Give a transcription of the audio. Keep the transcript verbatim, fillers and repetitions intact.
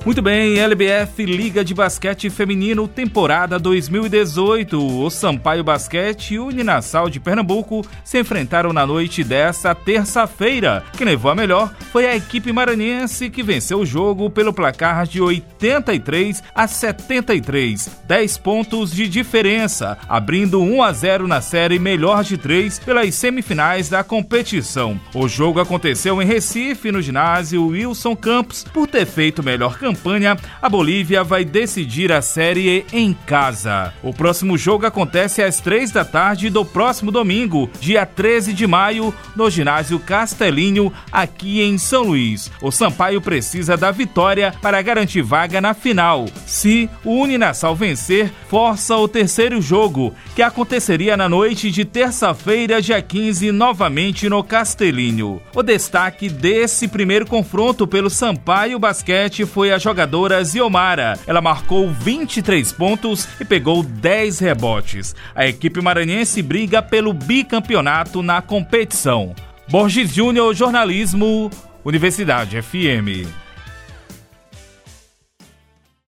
Muito bem, L B F Liga de Basquete Feminino, temporada dois mil e dezoito. O Sampaio Basquete e o Uninassal de Pernambuco se enfrentaram na noite desta terça-feira. Quem levou a melhor foi a equipe maranhense, que venceu o jogo pelo placar de oitenta e três a setenta e três, dez pontos de diferença, abrindo um a zero na série melhor de três pelas semifinais da competição. O jogo aconteceu em Recife, no ginásio Wilson Campos. Por ter feito melhor campanha, a Bolívia vai decidir a série em casa. O próximo jogo acontece às três da tarde do próximo domingo, dia treze de maio, no ginásio Castelinho, aqui em São Luís. O Sampaio precisa da vitória para garantir vaga na final. Se o Uninassal vencer, força o terceiro jogo, que aconteceria na noite de terça-feira, dia quinze, novamente no Castelinho. O destaque desse primeiro confronto pelo Sampaio Basquete foi a jogadora Ziomara. Ela marcou vinte e três pontos e pegou dez rebotes. A equipe maranhense briga pelo bicampeonato na competição. Borges Júnior, Jornalismo, Universidade F M.